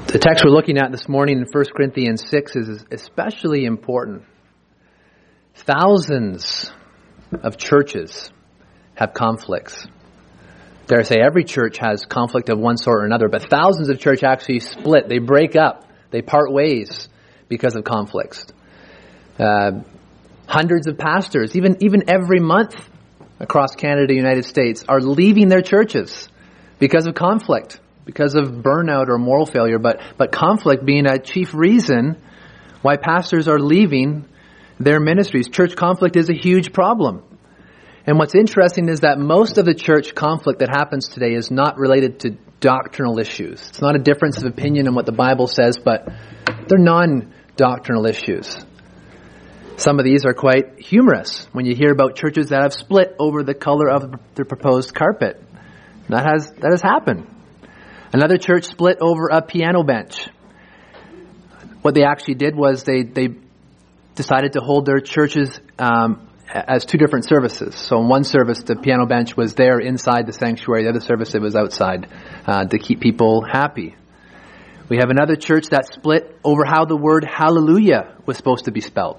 The text we're looking at this morning in 1 Corinthians 6 is especially important. Thousands of churches have conflicts. Dare I say every church has conflict of one sort or another, but thousands of churches actually split. They break up. They part ways because of conflicts. Hundreds of pastors, even every month across Canada, United States, are leaving their churches because of conflict, because of burnout or moral failure, but conflict being a chief reason why pastors are leaving their ministries. Church conflict is a huge problem. And what's interesting is that most of the church conflict that happens today is not related to doctrinal issues. It's not a difference of opinion on what the Bible says, but they're non-doctrinal issues. Some of these are quite humorous when you hear about churches that have split over the color of their proposed carpet. That has happened. Another church split over a piano bench. What they actually did was they decided to hold their churches as two different services. So in one service, the piano bench was there inside the sanctuary. The other service, it was outside to keep people happy. We have another church that split over how the word hallelujah was supposed to be spelled.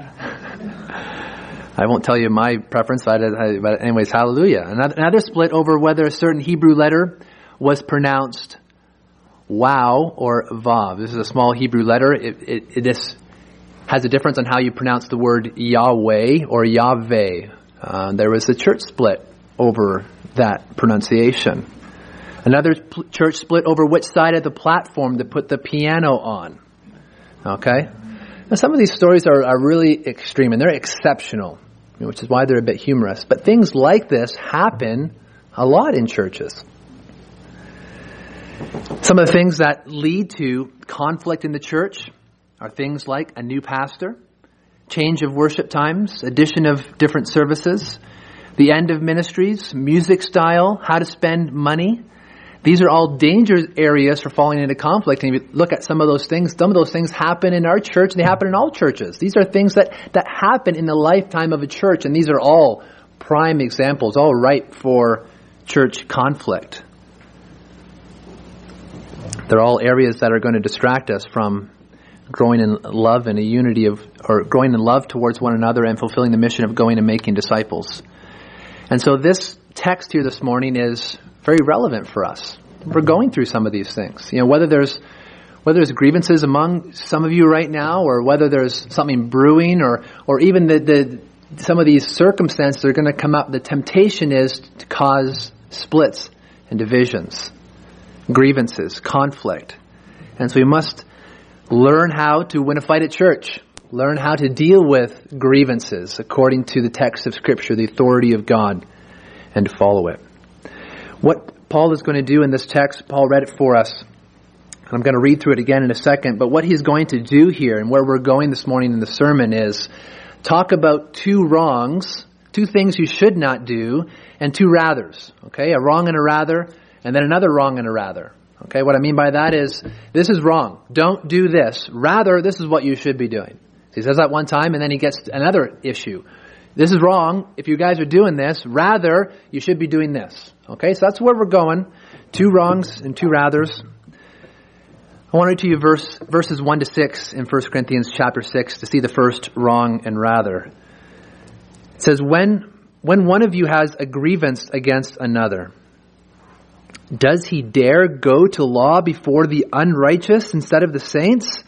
I won't tell you my preference, but anyways, hallelujah. Another split over whether a certain Hebrew letter was pronounced wow or vav. This is a small Hebrew letter. It has a difference on how you pronounce the word Yahweh or Yahweh. There was a church split over that pronunciation. Another church split over which side of the platform to put the piano on. Okay? Now some of these stories are really extreme and they're exceptional, which is why they're a bit humorous. But things like this happen a lot in churches. Some of the things that lead to conflict in the church are things like a new pastor, change of worship times, addition of different services, the end of ministries, music style, how to spend money. These are all danger areas for falling into conflict. And if you look at some of those things happen in our church, and they happen in all churches. These are things that happen in the lifetime of a church, and these are all prime examples, all ripe for church conflict. They're all areas that are going to distract us from growing in love and growing in love towards one another and fulfilling the mission of going and making disciples. And so this text here this morning is very relevant for us. We're going through some of these things. Whether there's grievances among some of you right now, or whether there's something brewing, or even some of these circumstances are going to come up. The temptation is to cause splits and divisions, grievances, conflict. And so we must learn how to win a fight at church. Learn how to deal with grievances according to the text of Scripture, the authority of God, and to follow it. What Paul is going to do in this text, Paul read it for us. I'm going to read through it again in a second, but what he's going to do here and where we're going this morning in the sermon is talk about two wrongs, two things you should not do, and two rathers. Okay, a wrong and a rather, and then another wrong and a rather. Okay, what I mean by that is, this is wrong. Don't do this. Rather, this is what you should be doing. So he says that one time, and then he gets another issue. This is wrong. If you guys are doing this, rather, you should be doing this. Okay, so that's where we're going. Two wrongs and two rathers. I want to read to you verses 1 to 6 in 1 Corinthians chapter 6 to see the first wrong and rather. It says, when one of you has a grievance against another, does he dare go to law before the unrighteous instead of the saints?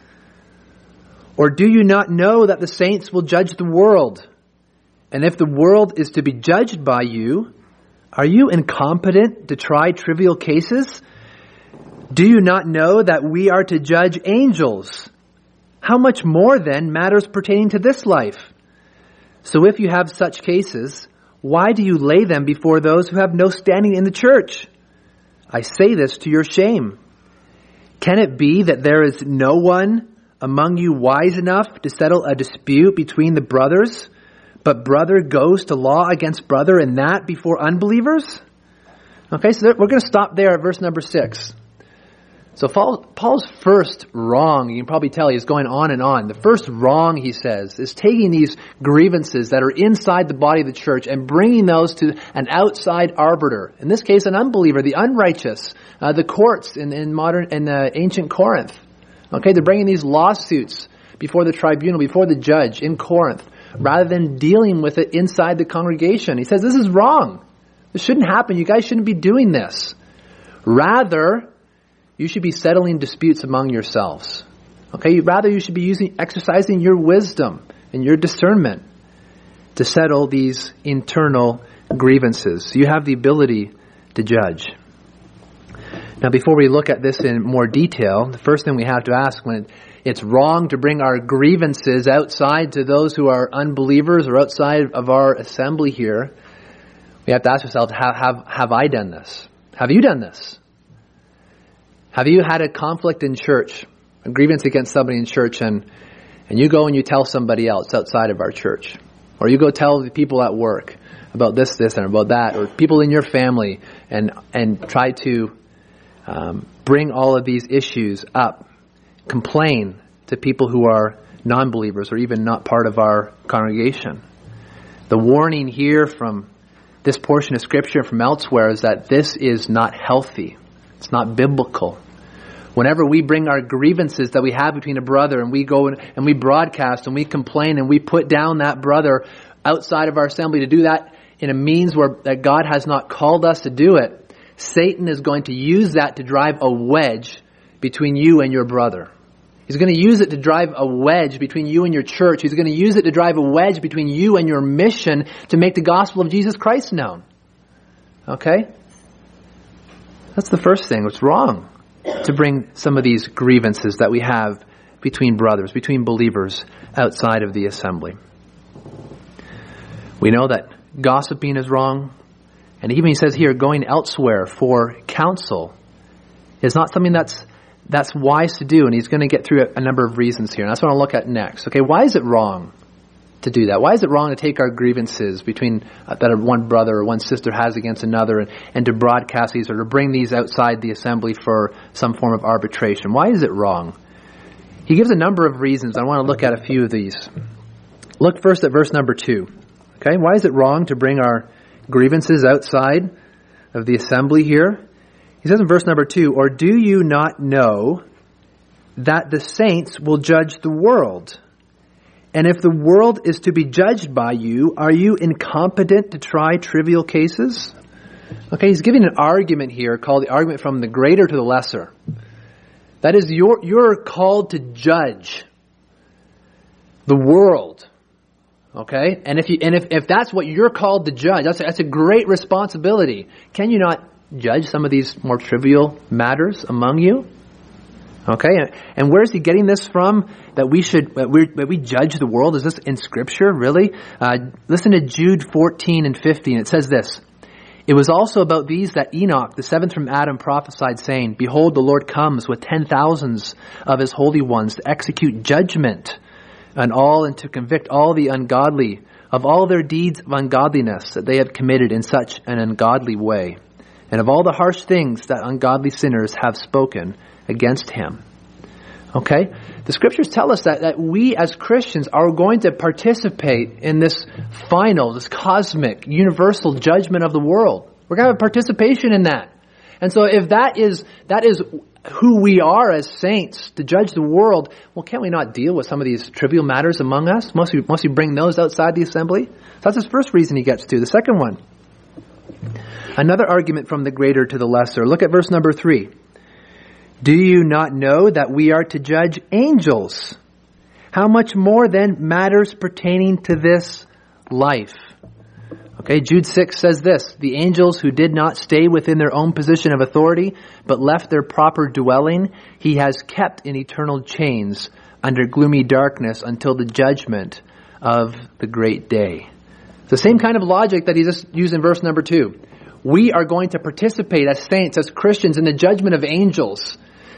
Or do you not know that the saints will judge the world? And if the world is to be judged by you, are you incompetent to try trivial cases? Do you not know that we are to judge angels? How much more then matters pertaining to this life? So if you have such cases, why do you lay them before those who have no standing in the church? I say this to your shame. Can it be that there is no one among you wise enough to settle a dispute between the brothers, but brother goes to law against brother, and that before unbelievers? Okay, so we're going to stop there at verse number 6. So Paul's first wrong, you can probably tell he's going on and on. The first wrong, he says, is taking these grievances that are inside the body of the church and bringing those to an outside arbiter. In this case, an unbeliever, the unrighteous, the courts in ancient Corinth. Okay, they're bringing these lawsuits before the tribunal, before the judge in Corinth, rather than dealing with it inside the congregation. He says, this is wrong. This shouldn't happen. You guys shouldn't be doing this. Rather, you should be settling disputes among yourselves. Okay? Rather, you should be exercising your wisdom and your discernment to settle these internal grievances. You have the ability to judge. Now, before we look at this in more detail, the first thing we have to ask when it's wrong to bring our grievances outside to those who are unbelievers or outside of our assembly here, we have to ask ourselves, have I done this? Have you done this? Have you had a conflict in church, a grievance against somebody in church, and you go and you tell somebody else outside of our church? Or you go tell the people at work about this, and about that, or people in your family, and try to bring all of these issues up, complain to people who are non-believers or even not part of our congregation. The warning here from this portion of Scripture and from elsewhere is that this is not healthy. It's not biblical. Whenever we bring our grievances that we have between a brother and we go and we broadcast and we complain and we put down that brother outside of our assembly to do that in a means that God has not called us to do it, Satan is going to use that to drive a wedge between you and your brother. He's going to use it to drive a wedge between you and your church. He's going to use it to drive a wedge between you and your mission to make the gospel of Jesus Christ known. Okay? That's the first thing. It's wrong to bring some of these grievances that we have between brothers, between believers outside of the assembly. We know that gossiping is wrong. And even he says here, going elsewhere for counsel is not something that's wise to do. And he's going to get through a number of reasons here. And that's what I'll look at next. Okay, why is it wrong to do that? Why is it wrong to take our grievances between that one brother or one sister has against another and to broadcast these or to bring these outside the assembly for some form of arbitration? Why is it wrong? He gives a number of reasons. I want to look at a few of these. Look first at verse number 2. Okay, why is it wrong to bring our grievances outside of the assembly here? He says in verse number 2, "Or do you not know that the saints will judge the world? And if the world is to be judged by you, are you incompetent to try trivial cases?" Okay, he's giving an argument here called the argument from the greater to the lesser. That is, you're called to judge the world. Okay? And if that's what you're called to judge, that's a great responsibility. Can you not judge some of these more trivial matters among you? Okay, and where is he getting this from? That we judge the world? Is this in Scripture, really? Listen to Jude 14 and 15. It says this, "It was also about these that Enoch, the seventh from Adam, prophesied, saying, Behold, the Lord comes with 10,000s of his holy ones to execute judgment on all and to convict all the ungodly of all their deeds of ungodliness that they have committed in such an ungodly way, and of all the harsh things that ungodly sinners have spoken against him." Okay? The Scriptures tell us that we as Christians are going to participate in this cosmic, universal judgment of the world. We're going to have a participation in that. And so if that is who we are as saints, to judge the world, well, can't we not deal with some of these trivial matters among us? Must we bring those outside the assembly? So that's his first reason he gets to. The second one, another argument from the greater to the lesser. Look at verse number 3. "Do you not know that we are to judge angels? How much more then matters pertaining to this life?" Okay, Jude 6 says this, "The angels who did not stay within their own position of authority, but left their proper dwelling, he has kept in eternal chains under gloomy darkness until the judgment of the great day." It's the same kind of logic that he just used in verse number 2. We are going to participate as saints, as Christians, in the judgment of angels.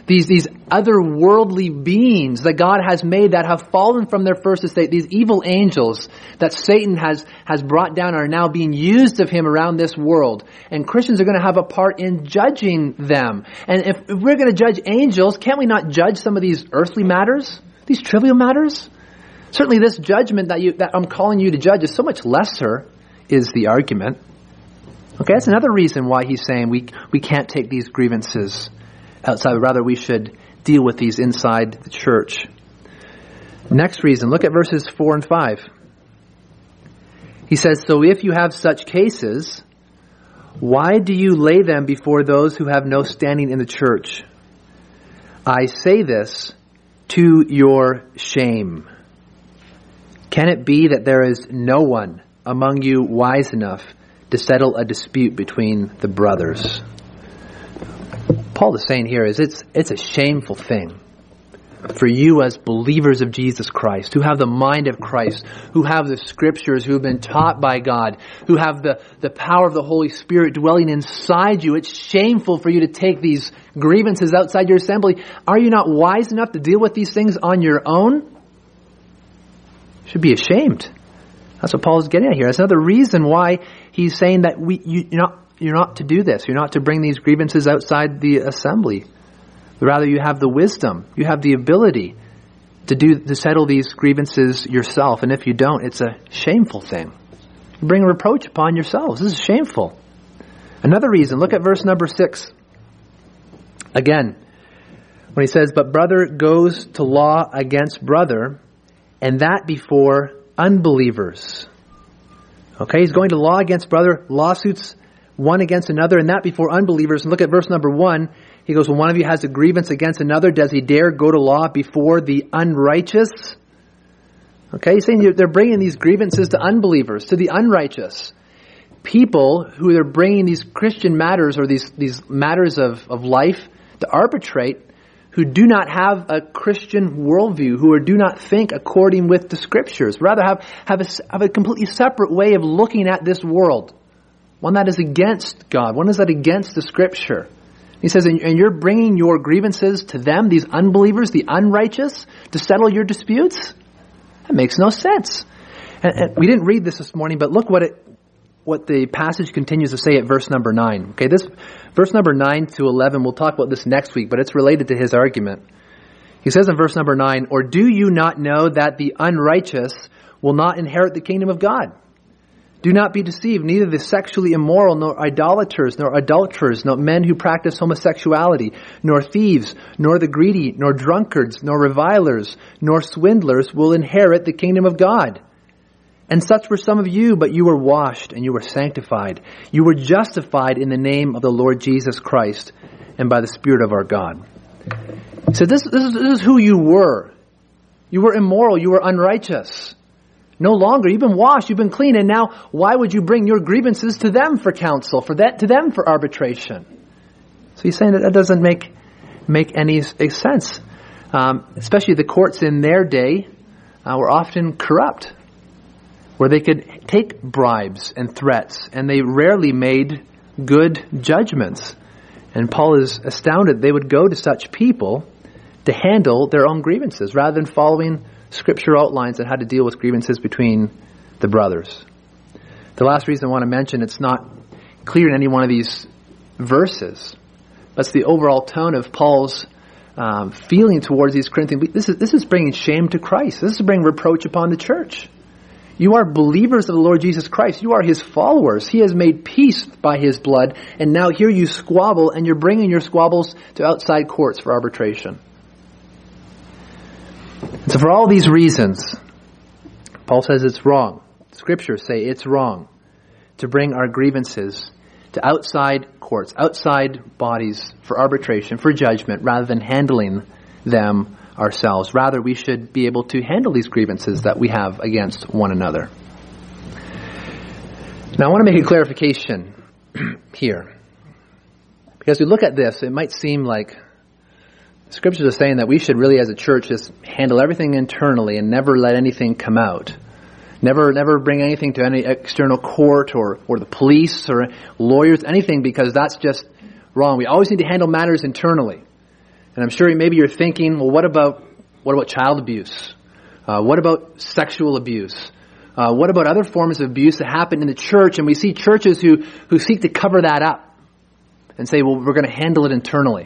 these otherworldly beings that God has made that have fallen from their first estate, these evil angels that Satan has brought down are now being used of him around this world. And Christians are going to have a part in judging them. And if we're going to judge angels, can't we not judge some of these earthly matters? These trivial matters? Certainly this judgment that I'm calling you to judge is so much lesser, is the argument. Okay, that's another reason why he's saying we can't take these grievances outside, but rather we should deal with these inside the church. Next reason, look at verses 4 and 5. He says, so if you have such cases, why do you lay them before those who have no standing in the church? I say this to your shame. Can it be that there is no one among you wise enough to settle a dispute between the brothers? Paul is saying here is it's a shameful thing for you as believers of Jesus Christ, who have the mind of Christ, who have the scriptures, who have been taught by God, who have the power of the Holy Spirit dwelling inside you. It's shameful for you to take these grievances outside your assembly. Are you not wise enough to deal with these things on your own? You should be ashamed. That's what Paul is getting at here. That's another reason why he's saying that you're not to do this. You're not to bring these grievances outside the assembly. Rather, you have the wisdom. You have the ability to settle these grievances yourself. And if you don't, it's a shameful thing. You bring reproach upon yourselves. This is shameful. Another reason, look at verse number 6. Again, when he says, but brother goes to law against brother, and that before unbelievers. Okay, he's going to law against brother, lawsuits one against another, and that before unbelievers. And look at verse number 1. He goes, when one of you has a grievance against another, does he dare go to law before the unrighteous? Okay, he's saying they're bringing these grievances to unbelievers, to the unrighteous. People who are bringing these Christian matters or these matters of life to arbitrate, who do not have a Christian worldview, who do not think according with the Scriptures, rather have a completely separate way of looking at this world. One that is against God. One that is against the Scripture. He says, and you're bringing your grievances to them, these unbelievers, the unrighteous, to settle your disputes? That makes no sense. And we didn't read this morning, but look what the passage continues to say at verse number 9. Okay, this verse number 9 to 11, we'll talk about this next week, but it's related to his argument. He says in verse number 9, or do you not know that the unrighteous will not inherit the kingdom of God? Do not be deceived, neither the sexually immoral, nor idolaters, nor adulterers, nor men who practice homosexuality, nor thieves, nor the greedy, nor drunkards, nor revilers, nor swindlers will inherit the kingdom of God. And such were some of you, but you were washed and you were sanctified. You were justified in the name of the Lord Jesus Christ and by the Spirit of our God. So this is who you were. You were immoral. You were unrighteous. No longer. You've been washed. You've been clean. And now why would you bring your grievances to them for counsel, to them for arbitration? So he's saying that doesn't make any sense. Especially the courts in their day were often corrupt, where they could take bribes and threats, and they rarely made good judgments. And Paul is astounded they would go to such people to handle their own grievances, rather than following Scripture outlines on how to deal with grievances between the brothers. The last reason I want to mention, it's not clear in any one of these verses, but it's the overall tone of Paul's feeling towards these Corinthians. This is bringing shame to Christ. This is bringing reproach upon the church. You are believers of the Lord Jesus Christ. You are His followers. He has made peace by His blood, and now here you squabble, and you're bringing your squabbles to outside courts for arbitration. So for all these reasons, Paul says it's wrong. Scriptures say it's wrong to bring our grievances to outside courts, outside bodies for arbitration, for judgment, rather than handling them ourselves. Rather, we should be able to handle these grievances that we have against one another. Now, I want to make a clarification here. Because we look at this, it might seem like Scriptures are saying that we should really, as a church, just handle everything internally and never let anything come out. Never bring anything to any external court or the police or lawyers, anything, because that's just wrong. We always need to handle matters internally. And I'm sure maybe you're thinking, well, what about child abuse? What about sexual abuse? What about other forms of abuse that happen in the church? And we see churches who seek to cover that up and say, well, we're going to handle it internally.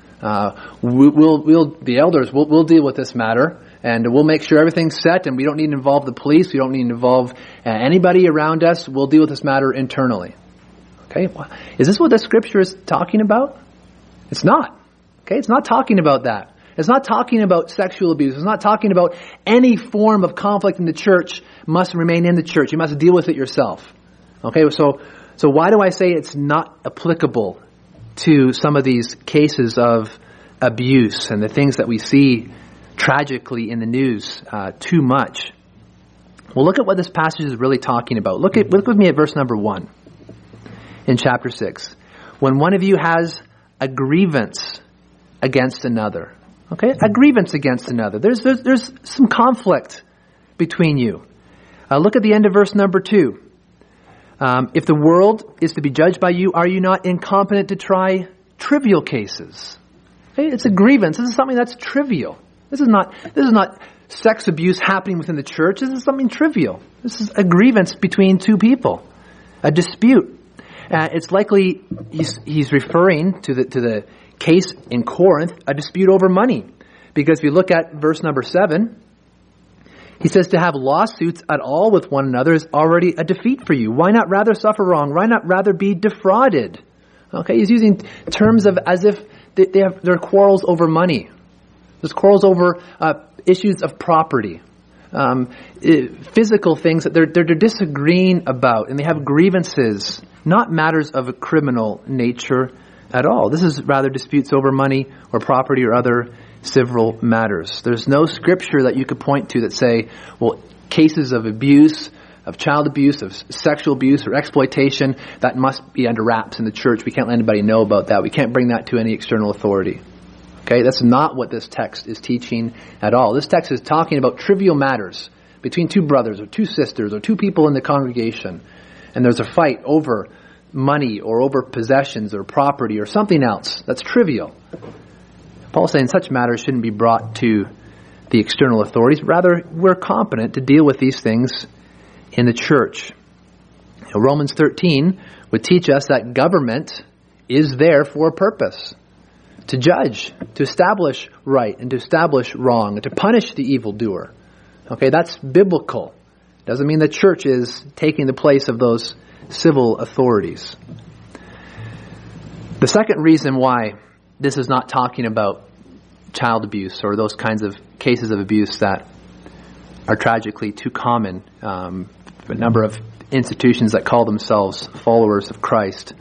The elders will deal with this matter, and we'll make sure everything's set, and we don't need to involve the police. We don't need to involve anybody around us. We'll deal with this matter internally. Okay, is this what the scripture is talking about? It's not. Okay, it's not talking about that. It's not talking about sexual abuse. It's not talking about any form of conflict in the church must remain in the church. You must deal with it yourself. Okay, so why do I say it's not applicable to some of these cases of abuse and the things that we see tragically in the news too much? Well, look at what this passage is really talking about. Look with me at verse number 1 in chapter 6. When one of you has a grievance against another. Okay, a grievance against another. There's some conflict between you. Look at the end of verse number 2. If the world is to be judged by you, are you not incompetent to try trivial cases? Okay, it's a grievance. This is something that's trivial. This is not sex abuse happening within the church. This is something trivial. This is a grievance between two people, a dispute. It's likely he's referring to the case in Corinth, a dispute over money. Because if you look at verse number 7, he says to have lawsuits at all with one another is already a defeat for you. Why not rather suffer wrong? Why not rather be defrauded? Okay, he's using terms of as if there are quarrels over money. There's quarrels over issues of property, physical things that they're disagreeing about, and they have grievances, not matters of a criminal nature at all. This is rather disputes over money or property or other civil matters. There's no scripture that you could point to that say, well, cases of abuse, of child abuse, of sexual abuse or exploitation, that must be under wraps in the church. We can't let anybody know about that. We can't bring that to any external authority. Okay, that's not what this text is teaching at all. This text is talking about trivial matters between two brothers or two sisters or two people in the congregation. And there's a fight over money or over possessions or property or something else that's trivial. Paul's saying such matters shouldn't be brought to the external authorities. Rather, we're competent to deal with these things in the church. Romans 13 would teach us that government is there for a purpose. To judge, to establish right and to establish wrong, and to punish the evildoer. Okay, that's biblical. Doesn't mean the church is taking the place of those civil authorities. The second reason why this is not talking about child abuse or those kinds of cases of abuse that are tragically too common, a number of institutions that call themselves followers of Christ.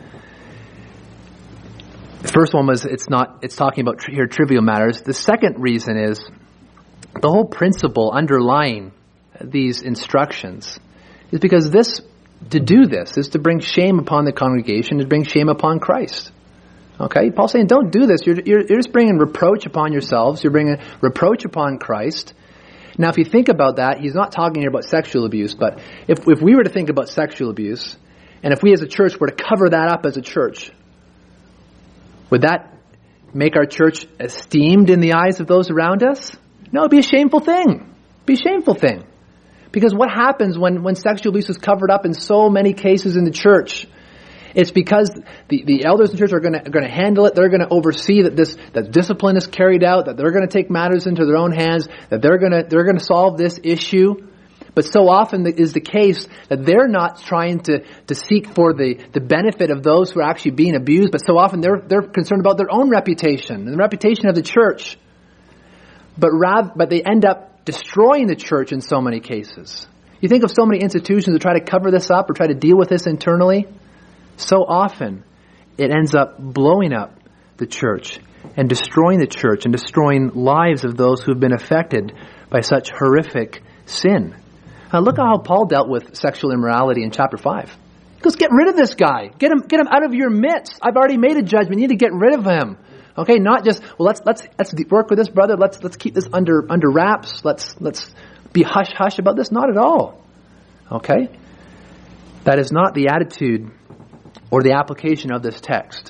The first one was it's talking about here trivial matters. The second reason is the whole principle underlying these instructions is because to do this is to bring shame upon the congregation, to bring shame upon Christ. Okay, Paul's saying don't do this. You're just bringing reproach upon yourselves. You're bringing reproach upon Christ. Now, if you think about that, he's not talking here about sexual abuse, but if we were to think about sexual abuse, and if we as a church were to cover that up as a church, would that make our church esteemed in the eyes of those around us? No, it'd be a shameful thing. It'd be a shameful thing. Because what happens when sexual abuse is covered up in so many cases in the church? It's because the elders in the church are going to handle it. They're going to oversee that discipline is carried out, that they're going to take matters into their own hands, that they're going to solve this issue. But so often is the case that they're not trying to seek for the benefit of those who are actually being abused, but so often they're concerned about their own reputation and the reputation of the church. But they end up destroying the church in so many cases. You think of so many institutions that try to cover this up or try to deal with this internally. So often it ends up blowing up the church and destroying the church and destroying lives of those who have been affected by such horrific sin. Now look at how Paul dealt with sexual immorality in chapter 5. He goes, get rid of this guy. Get him out of your midst. I've already made a judgment. You need to get rid of him. Okay, not just, well, let's work with this brother. Let's keep this under wraps. Let's be hush about this. Not at all. Okay? That is not the attitude or the application of this text.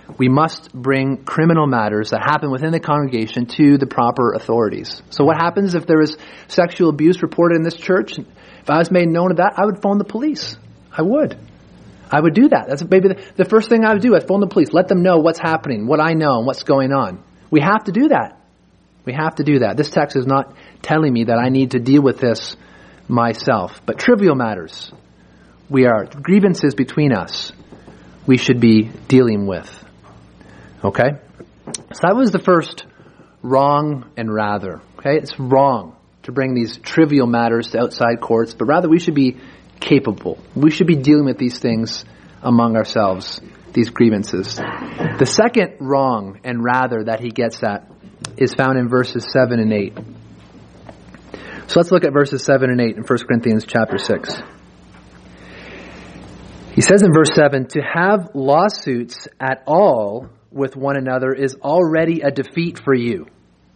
we must bring criminal matters that happen within the congregation to the proper authorities. So what happens if there is sexual abuse reported in this church? If I was made known of that, I would phone the police. I would do that. That's maybe the first thing I would do. I'd phone the police, let them know what's happening, what I know, and what's going on. We have to do that. We have to do that. This text is not telling me that I need to deal with this myself. But trivial matters, grievances between us, we should be dealing with. Okay? So that was the first wrong and rather. Okay? It's wrong to bring these trivial matters to outside courts, but rather we should be capable. We should be dealing with these things among ourselves, these grievances. The second wrong and rather that he gets at is found in verses 7 and 8. So let's look at verses 7 and 8 in 1 Corinthians chapter 6. He says in verse 7, to have lawsuits at all with one another is already a defeat for you.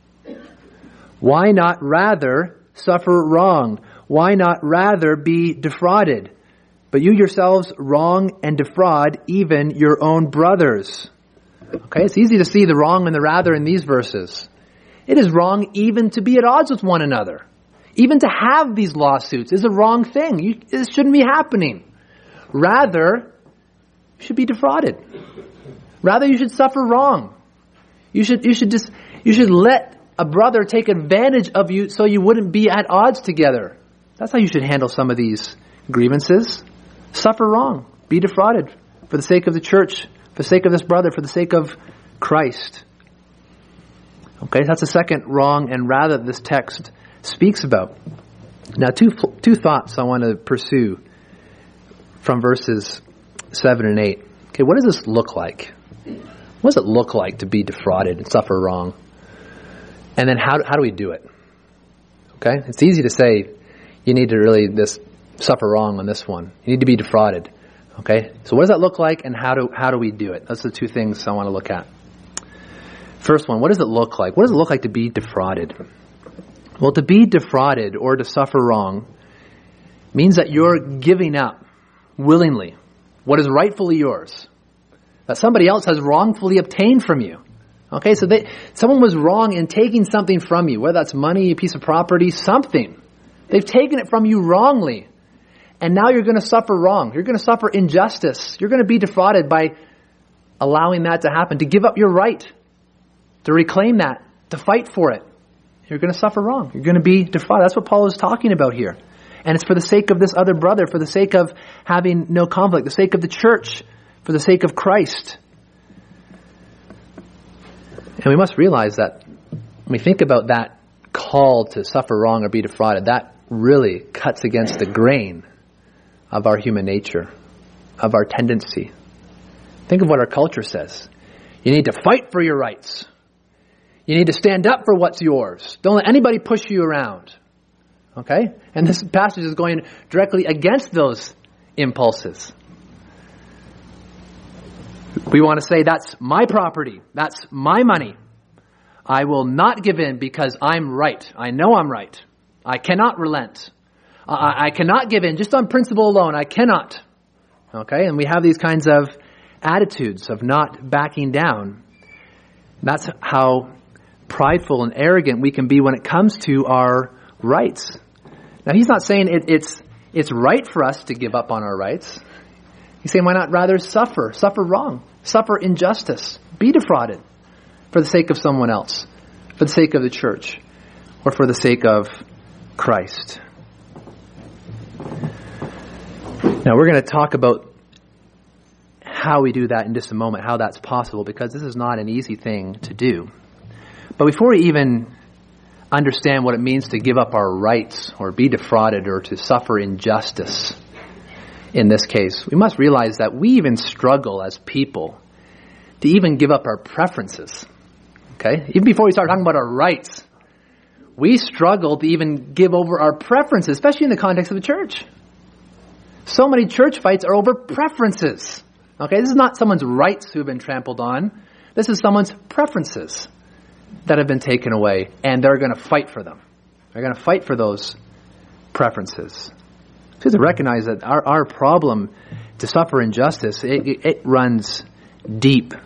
Why not rather suffer wrong? Why not rather be defrauded? But you yourselves wrong and defraud even your own brothers. Okay, it's easy to see the wrong and the rather in these verses. It is wrong even to be at odds with one another. Even to have these lawsuits is a wrong thing. This shouldn't be happening. Rather, you should be defrauded. Rather, you should suffer wrong. You should let a brother take advantage of you so you wouldn't be at odds together. That's how you should handle some of these grievances. Suffer wrong. Be defrauded for the sake of the church, for the sake of this brother, for the sake of Christ. Okay, that's the second wrong and rather this text speaks about. Now, two thoughts I want to pursue from verses 7 and 8. Okay, what does this look like? What does it look like to be defrauded and suffer wrong? And then how do we do it? Okay, it's easy to say you need to really suffer wrong on this one. You need to be defrauded. Okay, so what does that look like, and how do we do it? That's the two things I want to look at. First one, what does it look like? What does it look like to be defrauded? Well, to be defrauded or to suffer wrong means that you're giving up willingly what is rightfully yours, that somebody else has wrongfully obtained from you. Okay, so someone was wrong in taking something from you, whether that's money, a piece of property, something. They've taken it from you wrongly, and now you're going to suffer wrong. You're going to suffer injustice. You're going to be defrauded by allowing that to happen, to give up your right, to reclaim that, to fight for it. You're going to suffer wrong. You're going to be defrauded. That's what Paul is talking about here. And it's for the sake of this other brother, for the sake of having no conflict, the sake of the church, for the sake of Christ. And we must realize that when we think about that call to suffer wrong or be defrauded, that really cuts against the grain of our human nature, of our tendency. Think of what our culture says. You need to fight for your rights. You need to stand up for what's yours. Don't let anybody push you around. Okay? And this passage is going directly against those impulses. We want to say, that's my property. That's my money. I will not give in because I'm right. I know I'm right. I cannot relent. I cannot give in just on principle alone. I cannot. Okay? And we have these kinds of attitudes of not backing down. That's how prideful and arrogant we can be when it comes to our rights. Now, he's not saying it's right for us to give up on our rights. He's saying, why not rather suffer wrong, suffer injustice, be defrauded for the sake of someone else, for the sake of the church, or for the sake of Christ. Now, we're going to talk about how we do that in just a moment, how that's possible, because this is not an easy thing to do. But before we even understand what it means to give up our rights or be defrauded or to suffer injustice in this case, we must realize that we even struggle as people to even give up our preferences. Okay? Even before we start talking about our rights, we struggle to even give over our preferences, especially in the context of the church. So many church fights are over preferences. Okay? This is not someone's rights who have been trampled on. This is someone's preferences that have been taken away, and they're going to fight for them. They're going to fight for those preferences. So we have to recognize that our problem to suffer injustice, it runs deep.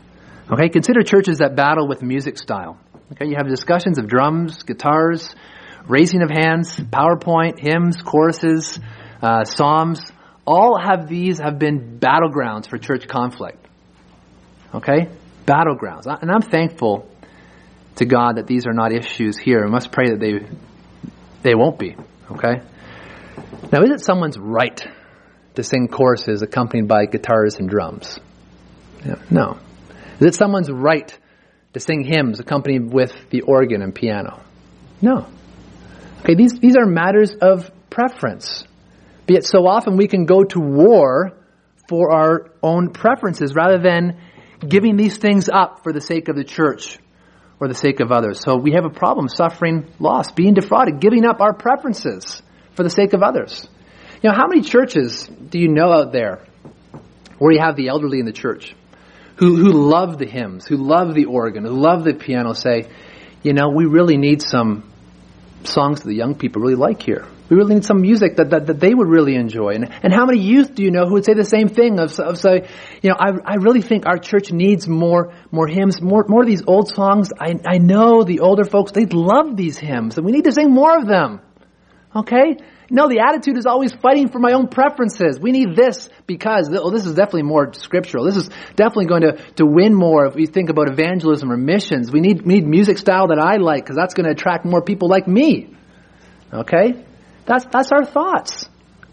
Okay, consider churches that battle with music style. Okay, you have discussions of drums, guitars, raising of hands, PowerPoint, hymns, choruses, psalms. All have been battlegrounds for church conflict. Okay, battlegrounds. And I'm thankful to God that these are not issues here. We must pray that they won't be. Okay. Now, is it someone's right to sing choruses accompanied by guitars and drums? No. Is it someone's right to sing hymns accompanied with the organ and piano? No. Okay, these are matters of preference. But yet so often we can go to war for our own preferences rather than giving these things up for the sake of the church or the sake of others. So we have a problem suffering loss, being defrauded, giving up our preferences for the sake of others. You know, how many churches do you know out there where you have the elderly in the church who love the hymns, who love the organ, who love the piano, say, you know, we really need some songs that the young people really like here. We really need some music that they would really enjoy. And how many youth do you know who would say the same thing of say, you know, I really think our church needs more hymns, more of these old songs. I know the older folks, they love these hymns and we need to sing more of them. Okay? No, the attitude is always fighting for my own preferences. We need this because this is definitely more scriptural. This is definitely going to win more if we think about evangelism or missions. We need music style that I like because that's going to attract more people like me. Okay? That's our thoughts.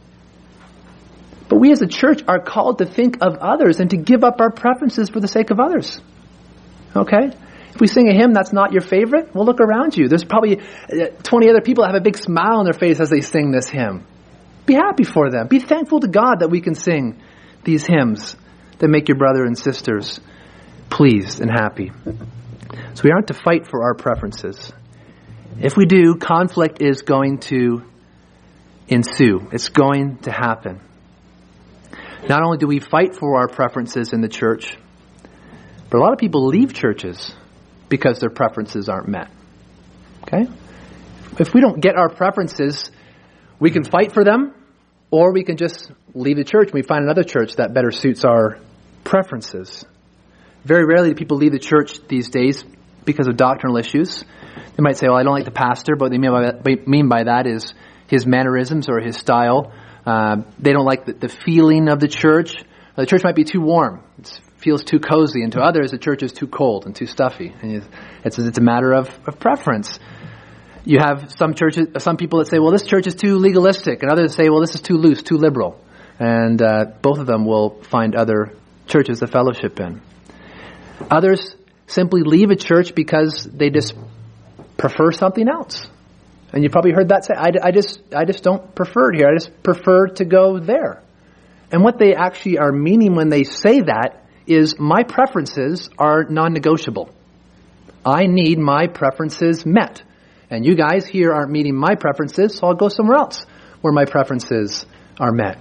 But we as a church are called to think of others and to give up our preferences for the sake of others. Okay? If we sing a hymn that's not your favorite, well, look around you. There's probably 20 other people that have a big smile on their face as they sing this hymn. Be happy for them. Be thankful to God that we can sing these hymns that make your brother and sisters pleased and happy. So we aren't to fight for our preferences. If we do, conflict is going to ensue. It's going to happen. Not only do we fight for our preferences in the church, but a lot of people leave churches because their preferences aren't met. Okay? If we don't get our preferences, we can fight for them, or we can just leave the church and we find another church that better suits our preferences. Very rarely do people leave the church these days because of doctrinal issues. They might say, well, I don't like the pastor, but what they mean by that is his mannerisms or his style. They don't like the feeling of the church. The church might be too warm. It feels too cozy. And to others, the church is too cold and too stuffy. And it's a matter of preference. You have some people that say, well, this church is too legalistic. And others say, well, this is too loose, too liberal. And both of them will find other churches to fellowship in. Others simply leave a church because they just prefer something else. And you probably heard that say, I just don't prefer it here. I just prefer to go there. And what they actually are meaning when they say that is my preferences are non-negotiable. I need my preferences met. And you guys here aren't meeting my preferences, so I'll go somewhere else where my preferences are met.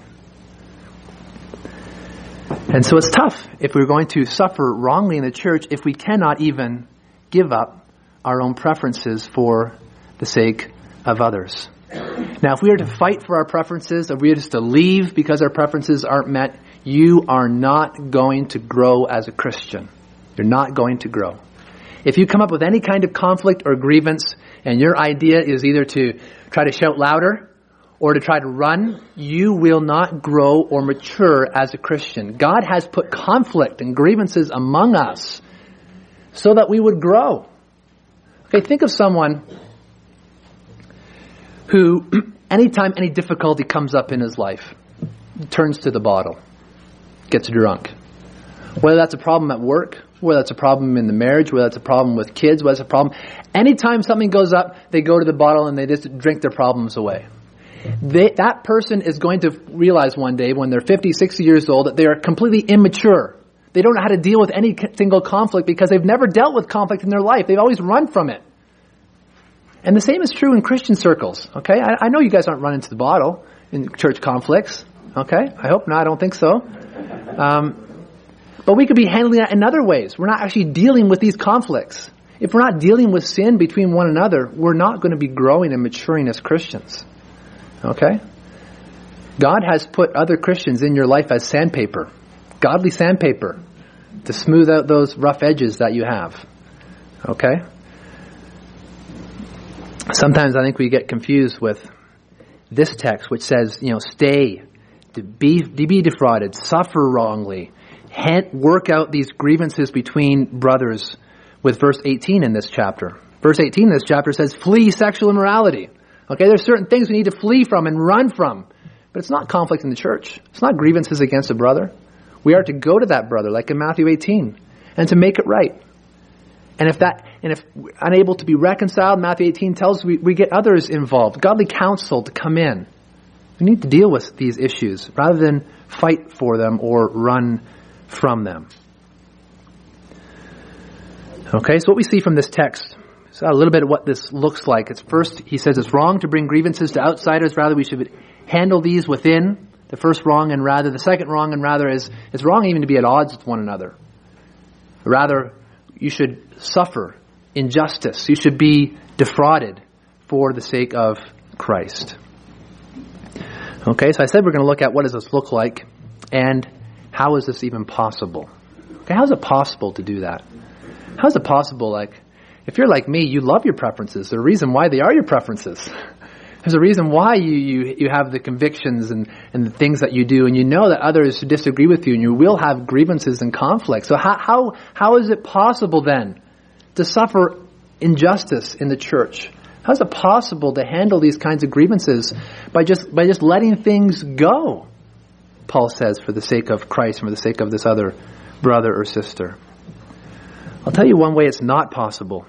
And so it's tough if we're going to suffer wrongly in the church if we cannot even give up our own preferences for the sake of others. Now, if we are to fight for our preferences, if we are just to leave because our preferences aren't met, you are not going to grow as a Christian. You're not going to grow. If you come up with any kind of conflict or grievance, and your idea is either to try to shout louder or to try to run, you will not grow or mature as a Christian. God has put conflict and grievances among us so that we would grow. Okay, think of someone who, anytime any difficulty comes up in his life, turns to the bottle, gets drunk. Whether that's a problem at work, whether that's a problem in the marriage, whether that's a problem with kids, whether that's a problem. Anytime something goes up, they go to the bottle and they just drink their problems away. That person is going to realize one day when they're 50, 60 years old that they are completely immature. They don't know how to deal with any single conflict because they've never dealt with conflict in their life. They've always run from it. And the same is true in Christian circles. Okay, I know you guys aren't running to the bottle in church conflicts. Okay, I hope not. I don't think so. But we could be handling that in other ways. We're not actually dealing with these conflicts. If we're not dealing with sin between one another, we're not going to be growing and maturing as Christians. Okay? God has put other Christians in your life as sandpaper. Godly sandpaper. to smooth out those rough edges that you have. Okay? Sometimes I think we get confused with this text, which says, stay, to be defrauded, suffer wrongly, work out these grievances between brothers, with verse 18 in this chapter. Verse 18 in this chapter says, flee sexual immorality. Okay, there's certain things we need to flee from and run from. But it's not conflict in the church. It's not grievances against a brother. We are to go to that brother, like in Matthew 18, and to make it right. And if unable to be reconciled, Matthew 18 tells us we get others involved, godly counsel to come in. We need to deal with these issues rather than fight for them or run from them. Okay, so what we see from this text is a little bit of what this looks like. It's first, he says it's wrong to bring grievances to outsiders. Rather, we should handle these within. The first wrong and rather, the second wrong and rather is it's wrong even to be at odds with one another. Rather, you should suffer injustice. You should be defrauded for the sake of Christ. Okay, so I said we're going to look at what does this look like and how is this even possible? Okay, how is it possible to do that? How is it possible, if you're like me, you love your preferences. There's a reason why they are your preferences. There's a reason why you have the convictions and the things that you do, and you know that others disagree with you, and you will have grievances and conflicts. So how is it possible then to suffer injustice in the church? How is it possible to handle these kinds of grievances by just letting things go? Paul says, for the sake of Christ and for the sake of this other brother or sister. I'll tell you one way it's not possible.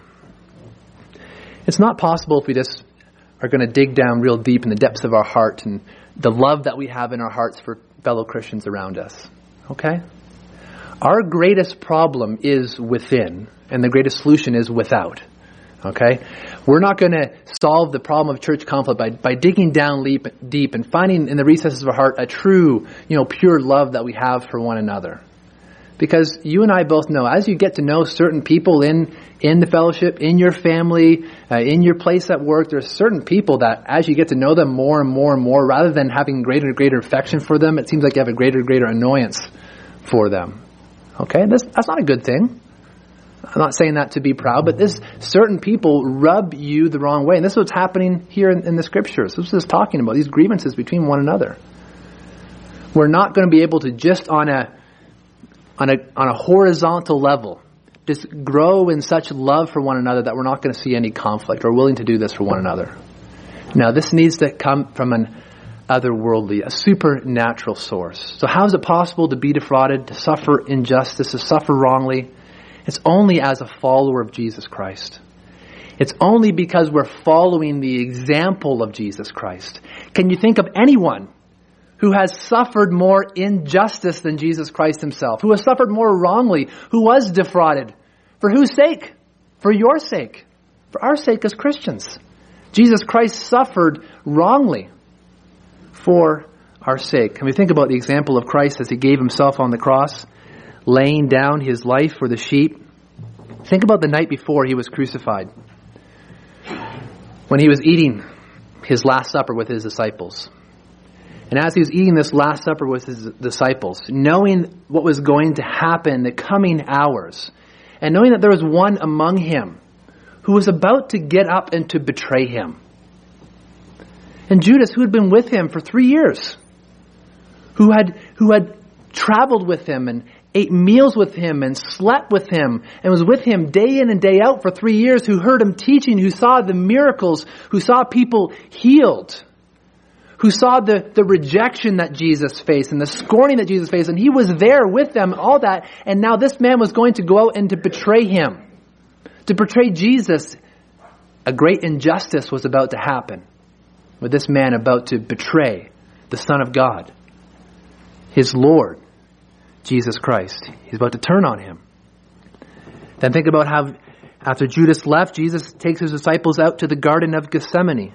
It's not possible if we just are going to dig down real deep in the depths of our heart and the love that we have in our hearts for fellow Christians around us. Okay? Our greatest problem is within, and the greatest solution is without. Okay? We're not going to solve the problem of church conflict by digging down deep and finding in the recesses of our heart a true, pure love that we have for one another. Because you and I both know, as you get to know certain people in the fellowship, in your family, in your place at work, there's certain people that as you get to know them more and more and more, rather than having greater and greater affection for them, it seems like you have a greater and greater annoyance for them. Okay? That's not a good thing. I'm not saying that to be proud, but certain people rub you the wrong way. And this is what's happening here in the scriptures. This is talking about these grievances between one another. We're not going to be able to just on a horizontal level, just grow in such love for one another that we're not going to see any conflict or willing to do this for one another. Now, this needs to come from an otherworldly, a supernatural source. So how is it possible to be defrauded, to suffer injustice, to suffer wrongly? It's only as a follower of Jesus Christ. It's only because we're following the example of Jesus Christ. Can you think of anyone who has suffered more injustice than Jesus Christ himself, who has suffered more wrongly, who was defrauded? For whose sake? For your sake. For our sake as Christians. Jesus Christ suffered wrongly for our sake. And we think about the example of Christ as he gave himself on the cross, laying down his life for the sheep. Think about the night before he was crucified, when he was eating his Last Supper with his disciples. And as he was eating this Last Supper with his disciples, knowing what was going to happen in the coming hours, and knowing that there was one among him who was about to get up and to betray him. And Judas, who had been with him for 3 years, who had traveled with him and ate meals with him and slept with him and was with him day in and day out for 3 years, who heard him teaching, who saw the miracles, who saw people healed, who saw the rejection that Jesus faced and the scorning that Jesus faced, and he was there with them, all that, and now this man was going to go out and to betray him. To betray Jesus, a great injustice was about to happen, with this man about to betray the Son of God, his Lord, Jesus Christ. He's about to turn on him. Then think about how after Judas left, Jesus takes his disciples out to the Garden of Gethsemane.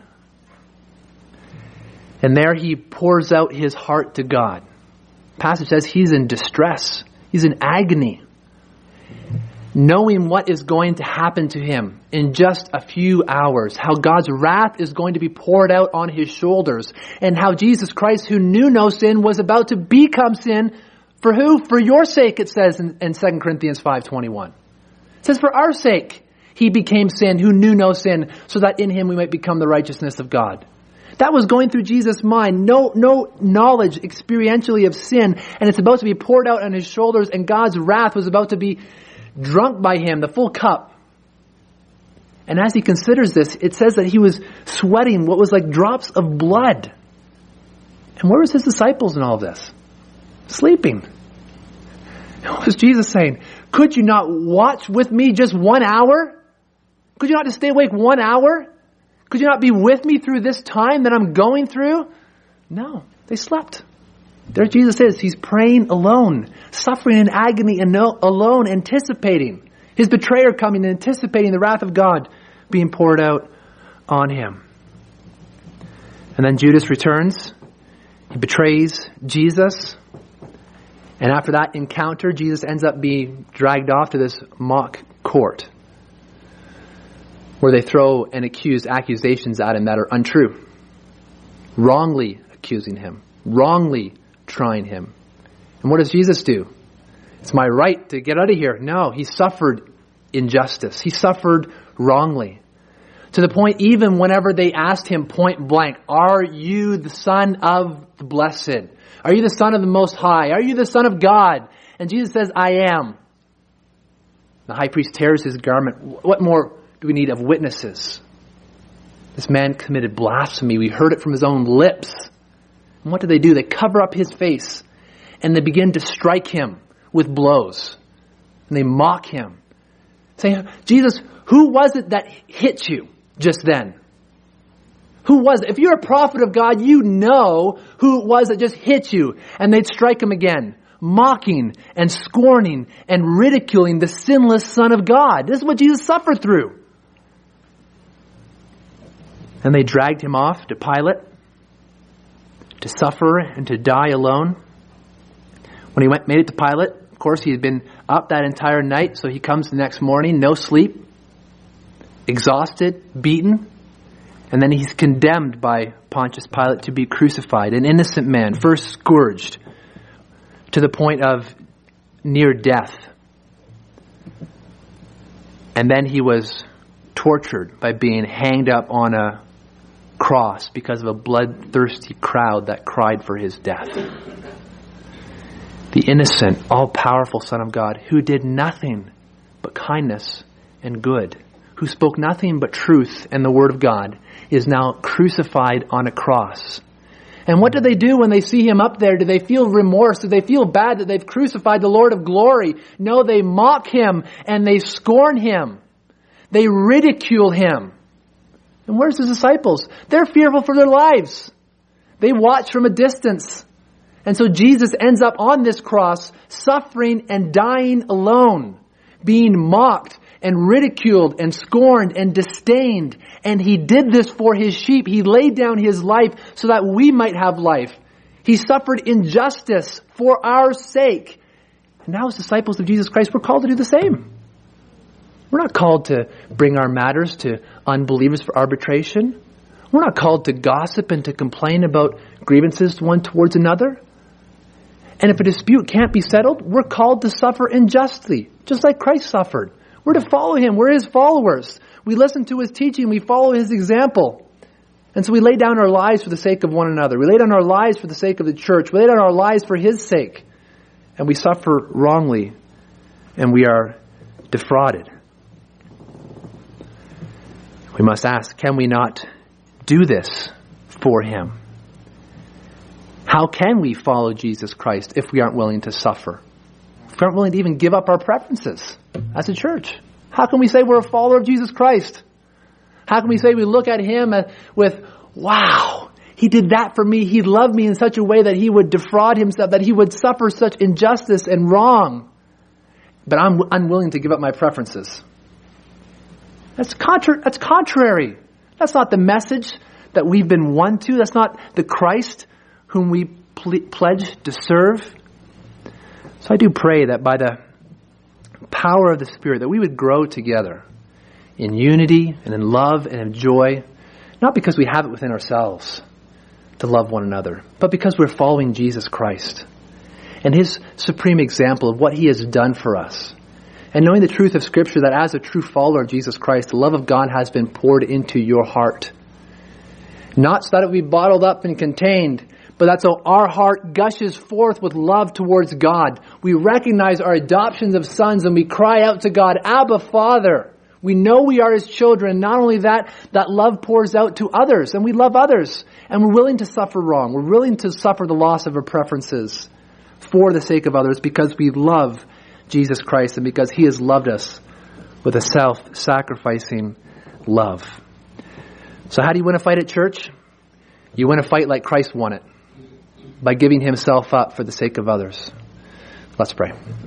And there he pours out his heart to God. The passage says he's in distress. He's in agony. Knowing what is going to happen to him in just a few hours. How God's wrath is going to be poured out on his shoulders. And how Jesus Christ, who knew no sin, was about to become sin For who? For your sake, it says in 2 Corinthians 5:21. It says, for our sake, he became sin who knew no sin, so that in him we might become the righteousness of God. That was going through Jesus' mind. No knowledge experientially of sin, and it's about to be poured out on his shoulders, and God's wrath was about to be drunk by him, the full cup. And as he considers this, it says that he was sweating what was like drops of blood. And where was his disciples in all of this? Sleeping. What was Jesus saying? Could you not watch with me just 1 hour? Could you not just stay awake 1 hour? Could you not be with me through this time that I'm going through? No, they slept. There Jesus is. He's praying alone, suffering in agony and alone, anticipating his betrayer coming and anticipating the wrath of God being poured out on him. And then Judas returns. He betrays Jesus. And after that encounter, Jesus ends up being dragged off to this mock court where they throw and accuse accusations at him that are untrue. Wrongly accusing him. Wrongly trying him. And what does Jesus do? It's my right to get out of here. No, he suffered injustice. He suffered wrongly. To the point, even whenever they asked him point blank, are you the Son of the Blessed? Are you the Son of the Most High? Are you the Son of God? And Jesus says, I am. The high priest tears his garment. What more do we need of witnesses? This man committed blasphemy. We heard it from his own lips. And what do? They cover up his face and they begin to strike him with blows. And they mock him, saying, Jesus, who was it that hit you just then? Who was it? If you're a prophet of God, you know who it was that just hit you. And they'd strike him again, mocking and scorning and ridiculing the sinless Son of God. This is what Jesus suffered through. And they dragged him off to Pilate to suffer and to die alone. When he made it to Pilate, of course, he had been up that entire night, so he comes the next morning, no sleep, exhausted, beaten, and then he's condemned by Pontius Pilate to be crucified, an innocent man, first scourged to the point of near death. And then he was tortured by being hanged up on a cross because of a bloodthirsty crowd that cried for his death. The innocent, all-powerful Son of God, who did nothing but kindness and good, who spoke nothing but truth and the Word of God, is now crucified on a cross. And what do they do when they see him up there? Do they feel remorse? Do they feel bad that they've crucified the Lord of glory? No, they mock him and they scorn him. They ridicule him. And where's his disciples? They're fearful for their lives. They watch from a distance. And so Jesus ends up on this cross, suffering and dying alone, being mocked and ridiculed and scorned and disdained. And he did this for his sheep. He laid down his life so that we might have life. He suffered injustice for our sake. And now as disciples of Jesus Christ, we're called to do the same. We're not called to bring our matters to unbelievers for arbitration. We're not called to gossip and to complain about grievances one towards another. And if a dispute can't be settled, we're called to suffer unjustly, just like Christ suffered. We're to follow him. We're his followers. We listen to his teaching. We follow his example. And so we lay down our lives for the sake of one another. We lay down our lives for the sake of the church. We lay down our lives for his sake. And we suffer wrongly. And we are defrauded. We must ask, can we not do this for him? How can we follow Jesus Christ if we aren't willing to suffer? If we aren't willing to even give up our preferences as a church? How can we say we're a follower of Jesus Christ? How can we say we look at him with, wow, he did that for me. He loved me in such a way that he would defraud himself, that he would suffer such injustice and wrong. But I'm unwilling to give up my preferences. That's contrary. That's not the message that we've been won to. That's not the Christ whom we pledge to serve. So I do pray that by the power of the Spirit that we would grow together in unity and in love and in joy, not because we have it within ourselves to love one another, but because we're following Jesus Christ. and His supreme example of what He has done for us. And knowing the truth of Scripture that as a true follower of Jesus Christ, the love of God has been poured into your heart. Not so that it will be bottled up and contained, but that's how our heart gushes forth with love towards God. We recognize our adoptions of sons and we cry out to God, Abba, Father. We know we are His children. Not only that, that love pours out to others, and we love others. And we're willing to suffer wrong. We're willing to suffer the loss of our preferences for the sake of others because we love Jesus Christ and because He has loved us with a self-sacrificing love. So how do you win a fight at church? You win a fight like Christ won it, by giving Himself up for the sake of others. Let's pray.